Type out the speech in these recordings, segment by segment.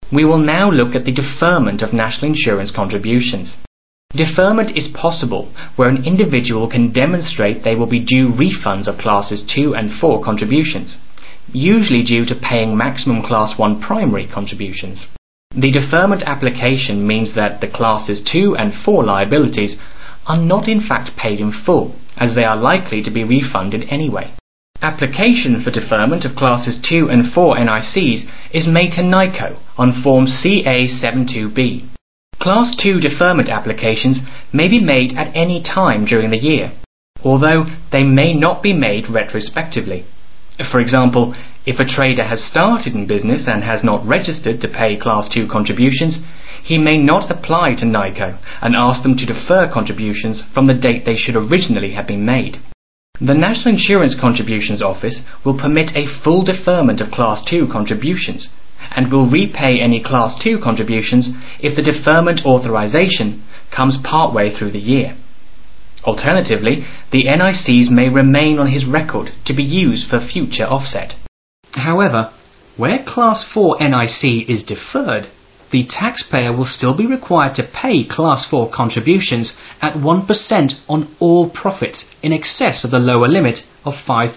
We will now look at the deferment of national insurance contributions. Deferment is possible where an individual can demonstrate they will be due refunds of Classes 2 and 4 contributions, usually due to paying maximum Class 1 primary contributions. The deferment application means that the Classes 2 and 4 liabilities are not in fact paid in full, as they are likely to be refunded anyway. Application for deferment of Classes 2 and 4 NICs is made to NICO on Form CA72B. Class 2 deferment applications may be made at any time during the year, although they may not be made retrospectively. For example, if a trader has started in business and has not registered to pay Class 2 contributions, he may not apply to NICO and ask them to defer contributions from the date they should originally have been made. The National Insurance Contributions Office will permit a full deferment of Class 2 contributions and will repay any Class 2 contributions if the deferment authorization comes partway through the year. Alternatively, the NICs may remain on his record to be used for future offset. However, where Class 4 NIC is deferred, the taxpayer will still be required to pay Class 4 contributions at 1% on all profits in excess of the lower limit of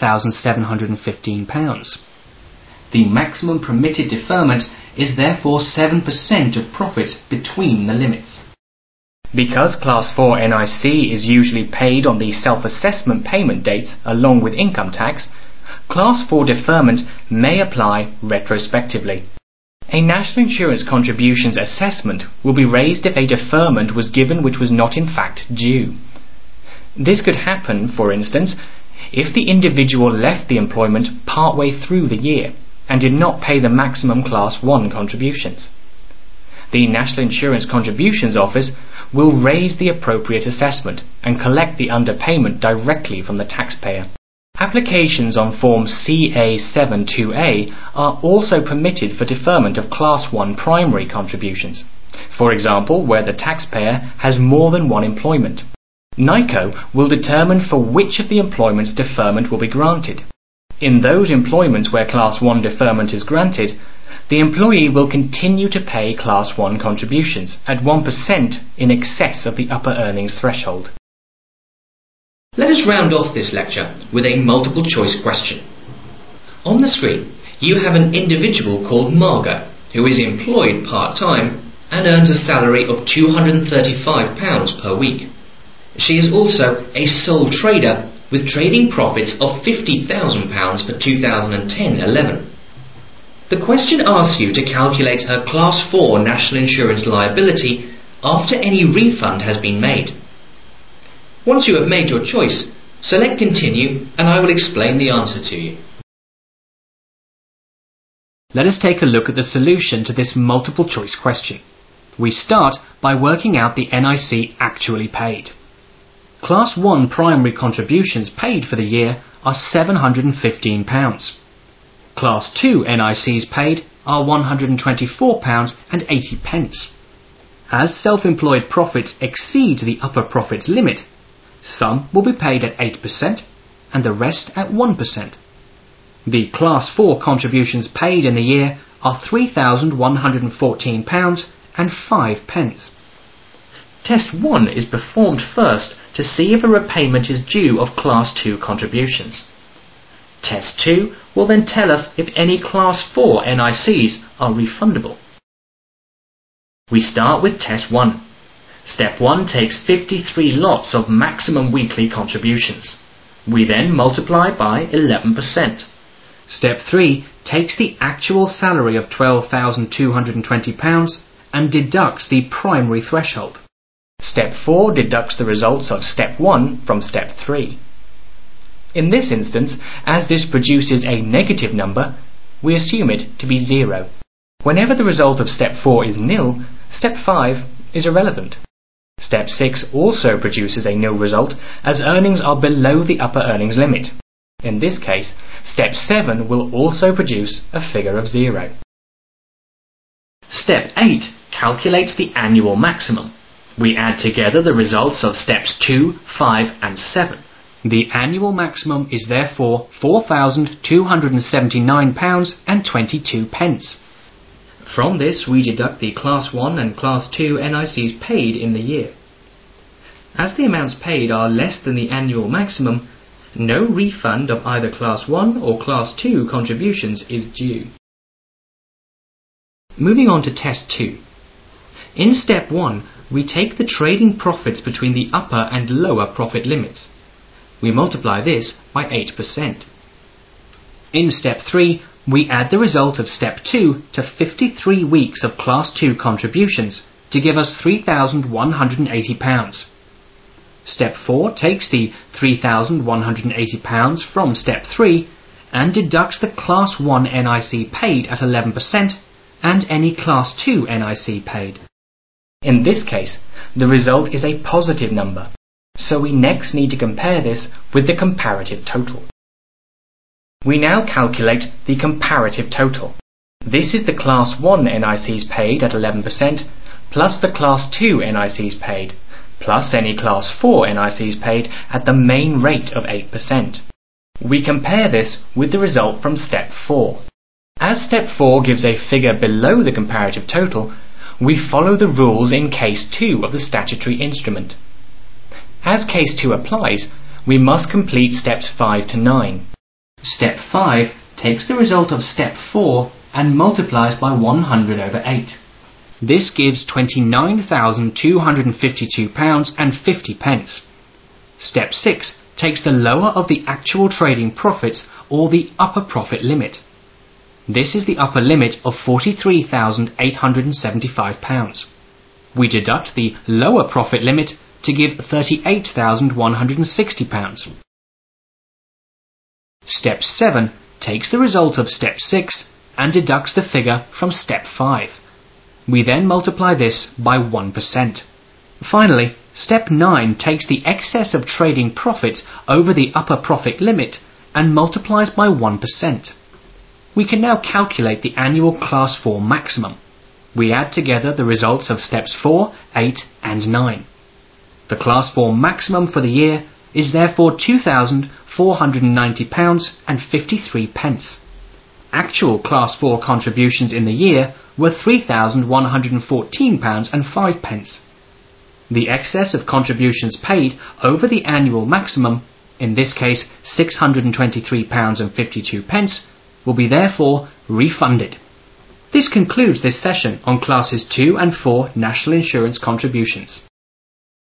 £5,715. The maximum permitted deferment is therefore 7% of profits between the limits. Because Class 4 NIC is usually paid on the self-assessment payment dates along with income tax, Class 4 deferment may apply retrospectively. A national insurance contributions assessment will be raised if a deferment was given which was not in fact due. This could happen, for instance, if the individual left the employment partway through the year and did not pay the maximum Class 1 contributions. The National Insurance Contributions Office will raise the appropriate assessment and collect the underpayment directly from the taxpayer. Applications on Form CA72A are also permitted for deferment of Class 1 primary contributions, for example where the taxpayer has more than one employment. NICO will determine for which of the employments deferment will be granted. In those employments where Class 1 deferment is granted, the employee will continue to pay Class 1 contributions at 1% in excess of the upper earnings threshold. Let us round off this lecture with a multiple choice question. On the screen, you have an individual called Margot, who is employed part-time and earns a salary of £235 per week. She is also a sole trader with trading profits of £50,000 for 2010-11. The question asks you to calculate her Class 4 national insurance liability after any refund has been made. Once you have made your choice, select Continue and I will explain the answer to you. Let us take a look at the solution to this multiple choice question. We start by working out the NIC actually paid. Class 1 primary contributions paid for the year are £715. Class 2 NICs paid are £124.80. As self-employed profits exceed the upper profits limit, some will be paid at 8% and the rest at 1%. The Class 4 contributions paid in the year are £3,114.05. Test 1 is performed first to see if a repayment is due of Class 2 contributions. Test 2 will then tell us if any Class 4 NICs are refundable. We start with Test 1. Step 1 takes 53 lots of maximum weekly contributions. We then multiply by 11%. Step 3 takes the actual salary of £12,220 and deducts the primary threshold. Step 4 deducts the results of Step 1 from Step 3. In this instance, as this produces a negative number, we assume it to be 0. Whenever the result of Step 4 is nil, Step 5 is irrelevant. Step 6 also produces a nil result as earnings are below the upper earnings limit. In this case, Step 7 will also produce a figure of 0. Step 8 calculates the annual maximum. We add together the results of Steps 2, 5 and 7. The annual maximum is therefore £4,279.22. From this we deduct the Class 1 and Class 2 NICs paid in the year. As the amounts paid are less than the annual maximum, no refund of either Class 1 or Class 2 contributions is due. Moving on to Test 2. In Step 1, we take the trading profits between the upper and lower profit limits. We multiply this by 8%. In Step 3, we add the result of Step 2 to 53 weeks of Class 2 contributions to give us £3,180. Step 4 takes the £3,180 from Step 3 and deducts the Class 1 NIC paid at 11% and any Class 2 NIC paid. In this case, the result is a positive number, so we next need to compare this with the comparative total. We now calculate the comparative total. This is the Class 1 NICs paid at 11% plus the Class 2 NICs paid plus any Class 4 NICs paid at the main rate of 8%. We compare this with the result from Step 4. As Step 4 gives a figure below the comparative total, we follow the rules in Case 2 of the statutory instrument. As Case 2 applies, we must complete Steps 5 to 9. Step 5 takes the result of Step 4 and multiplies by 100 over 8. This gives £29,252.50. Step 6 takes the lower of the actual trading profits or the upper profit limit. This is the upper limit of £43,875. We deduct the lower profit limit to give £38,160. Step 7 takes the result of Step 6 and deducts the figure from Step 5. We then multiply this by 1%. Finally, Step 9 takes the excess of trading profits over the upper profit limit and multiplies by 1%. We can now calculate the annual Class 4 maximum. We add together the results of Steps 4, 8 and 9. The Class 4 maximum for the year is therefore £2,490.53. Actual Class 4 contributions in the year were £3,114.05. The excess of contributions paid over the annual maximum, in this case £623.52, will be therefore refunded. This concludes this session on Classes 2 and 4 National Insurance contributions.